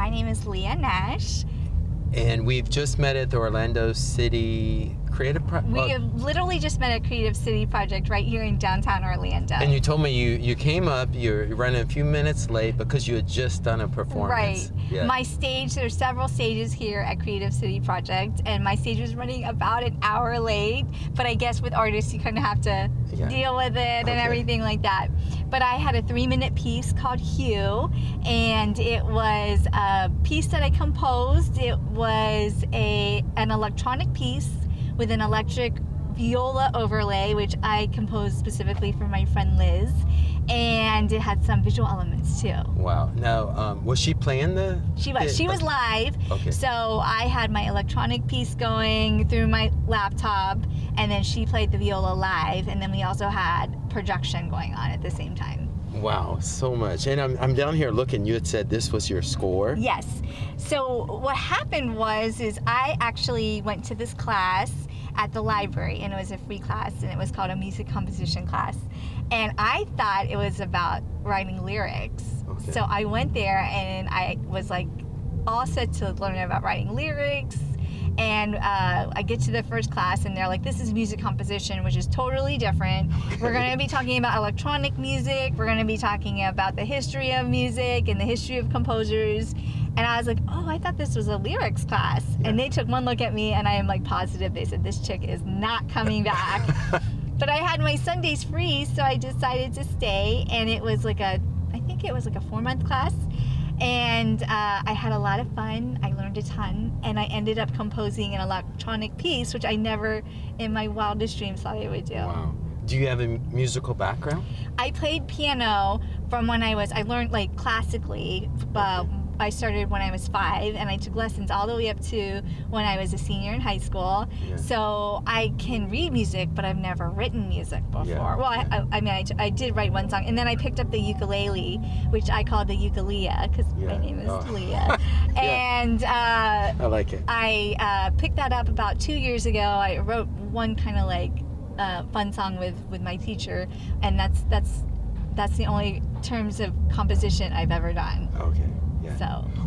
My name is Leah Nash. And we've just met at the Orlando City Creative Project. We have literally just met at Creative City Project right here in downtown Orlando. And you told me you came up, you're running a few minutes late because you had just done a performance. Right. Yeah. My stage, there's several stages here at Creative City Project, and my stage was running about an hour late, but I guess with artists you kind of have to deal with it and everything like that. But I had a 3-minute piece called Hue, and it was a piece that I composed. It was an electronic piece with an electric viola overlay, which I composed specifically for my friend Liz, and it had some visual elements too. Wow. Now, was she playing the? She was. She was live. Okay. So I had my electronic piece going through my laptop, and then she played the viola live, and then we also had projection going on at the same time. Wow, so much. And I'm down here looking. You had said this was your score. Yes. So what happened is I actually went to this class at the library, and it was a free class, and it was called a music composition class. And I thought it was about writing lyrics. Okay. So I went there, and I was like all set to learn about writing lyrics. And I get to the first class, and they're like, this is music composition, which is totally different. We're going to be talking about electronic music. We're going to be talking about the history of music and the history of composers. And I was like, oh, I thought this was a lyrics class. Yeah. And they took one look at me, and I am like positive. They said, this chick is not coming back. But I had my Sundays free, so I decided to stay. And it was like I think it was like a 4-month class. And I had a lot of fun. I learned a ton, and I ended up composing an electronic piece, which I never in my wildest dreams thought I would do. Wow. Do you have a musical background? I played piano from when I learned like classically. I started when I was 5, and I took lessons all the way up to when I was a senior in high school. Yeah. So I can read music, but I've never written music before. Yeah. Well, I did write one song, and then I picked up the ukulele, which I call the ukulele because my name is Leah. And I like it. I picked that up about 2 years ago. I wrote one kind of like fun song with my teacher, and that's the only terms of composition I've ever done. Okay. Yeah.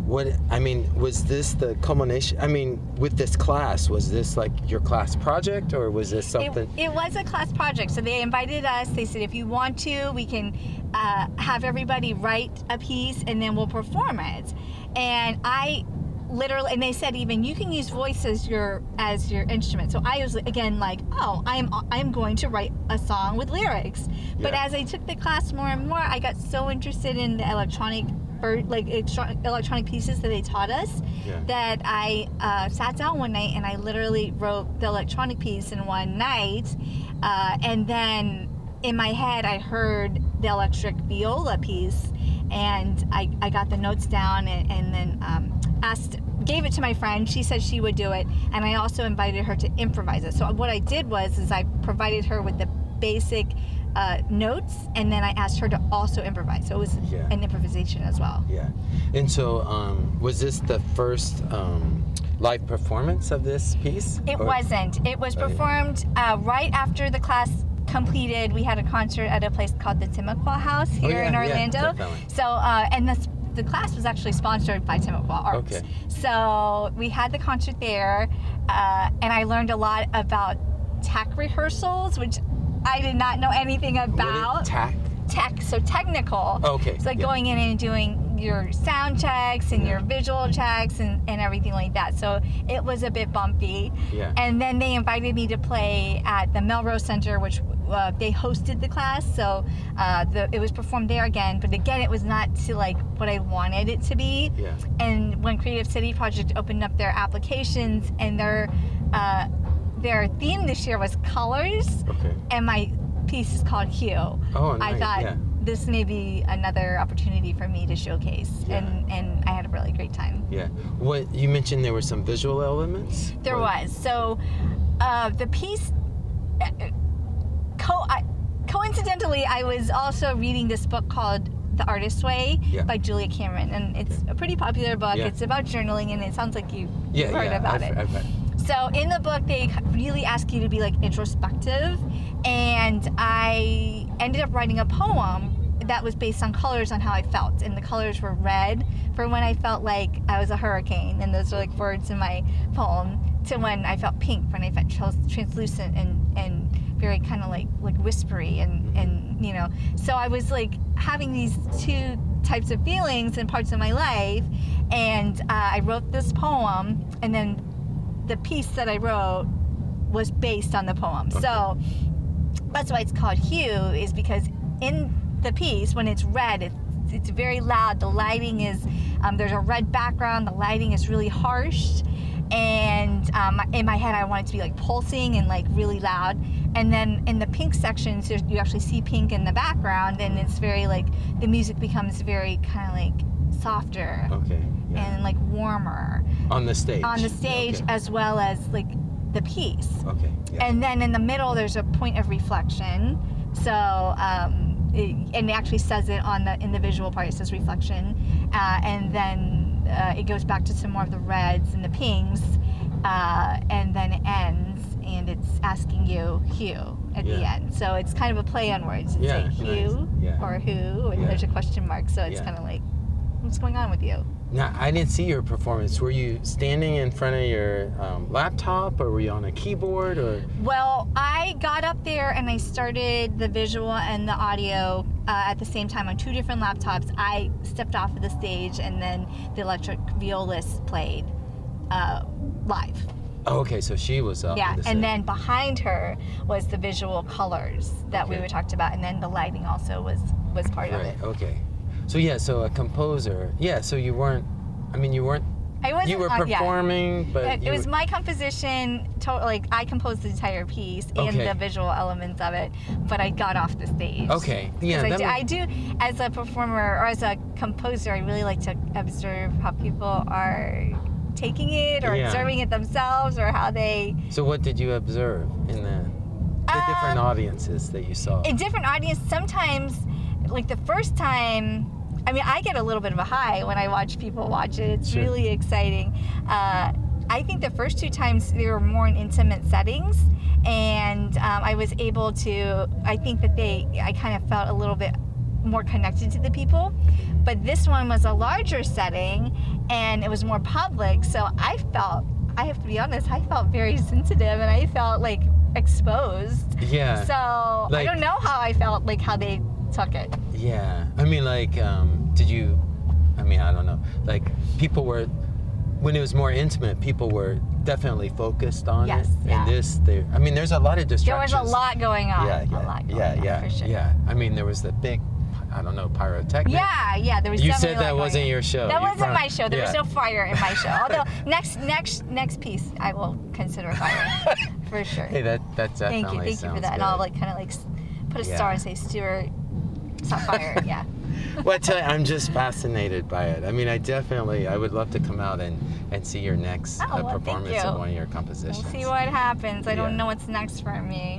So. Was this the culmination? With this class, was this like your class project, or was this something? It was a class project. So they invited us. They said, if you want to, we can have everybody write a piece, and then we'll perform it. And I literally, and they said even you can use voice as your instrument. So I was again like, oh, I'm going to write a song with lyrics. But as I took the class more and more, I got so interested in the electronic pieces that they taught us that I sat down one night and I literally wrote the electronic piece in one night, and then in my head I heard the electric viola piece, and I got the notes down and then gave it to my friend. She said she would do it, and I also invited her to improvise it. So what I did was I provided her with the basic notes, and then I asked her to also improvise. So it was an improvisation as well. Yeah. And so was this the first live performance of this piece? It wasn't. It was performed right after the class completed. We had a concert at a place called the Timucua House here in Orlando. So and the class was actually sponsored by Timucua Arts. Okay. So we had the concert there, and I learned a lot about tech rehearsals, which I did not know anything about. Tech, so technical. Okay. So going in and doing your sound checks and your visual checks and everything like that. So it was a bit bumpy. Yeah. And then they invited me to play at the Melrose Center, which they hosted the class. So it was performed there again, but again, it was not to like what I wanted it to be. Yeah. And when Creative City Project opened up their applications, and their theme this year was colors, and my piece is called Hue. Oh, nice. I thought this may be another opportunity for me to showcase, and I had a really great time. Yeah. What you mentioned, there were some visual elements? There was. So the piece, coincidentally, I was also reading this book called The Artist's Way by Julia Cameron, and it's a pretty popular book. It's about journaling, and it sounds like you've heard about it. I've read. So in the book, they really ask you to be like introspective, and I ended up writing a poem that was based on colors on how I felt, and the colors were red for when I felt like I was a hurricane, and those are like words in my poem, to when I felt pink, when I felt translucent and very kind of like whispery and you know. So I was like having these two types of feelings in parts of my life, and I wrote this poem, and then the piece that I wrote was based on the poem. Okay. So that's why it's called Hue, is because in the piece, when it's red, it's very loud. The lighting is, there's a red background, the lighting is really harsh, and in my head I want it to be like pulsing and like really loud. And then in the pink sections, you actually see pink in the background, and it's very like, the music becomes very kind of like softer. Okay. Yeah. And like warmer. On the stage. Okay. As well as like the piece. Okay. Yeah. And then in the middle, there's a point of reflection. So, and it actually says it in the visual part. It says reflection, and then it goes back to some more of the reds and the pinks, and then it ends, and it's asking you Hue at the end. So it's kind of a play on words. It's like Hue or who, and there's a question mark. So it's kind of like, what's going on with you? Now, I didn't see your performance. Were you standing in front of your laptop, or were you on a keyboard, or? Well, I got up there and I started the visual and the audio at the same time on two different laptops. I stepped off of the stage, and then the electric violist played live. Oh, okay, so she was up. Yeah, and then behind her was the visual colors that we were talked about, and then the lighting also was part of it. Okay. So yeah, so a composer. Yeah, so you weren't. I mean, you weren't. I wasn't. You were performing, but it was my composition. Like I composed the entire piece and the visual elements of it, but I got off the stage. Okay. Yeah. I do, as a performer or as a composer, I really like to observe how people are taking it or observing it themselves, or how they. So what did you observe in the different audiences that you saw? In different audiences, sometimes, like the first time. I mean, I get a little bit of a high when I watch people watch it. It's really exciting. I think the first two times they were more in intimate settings, and I was able to, I think that I kind of felt a little bit more connected to the people. But this one was a larger setting, and it was more public, so I have to be honest, I felt very sensitive, and I felt like exposed. Yeah. So I don't know how I felt, like how they took it. Yeah, I mean, like, did you? I mean, I don't know. Like, people were, when it was more intimate, people were definitely focused on it. Yeah. And I mean, there's a lot of distractions. There was a lot going on. Yeah. A lot going on, for sure. Yeah. I mean, there was the big, I don't know, pyrotechnics. Yeah. There was. You said that wasn't your show. That wasn't my show. There was no fire in my show. Although next piece, I will consider fire for sure. Hey, that definitely Thank you for that. And I'll like kind of like put a star and say Stuart. It's on fire, yeah. Well, I tell you, I'm just fascinated by it. I mean, I would love to come out and see your next performance of one of your compositions. We'll see what happens. I don't know what's next for me.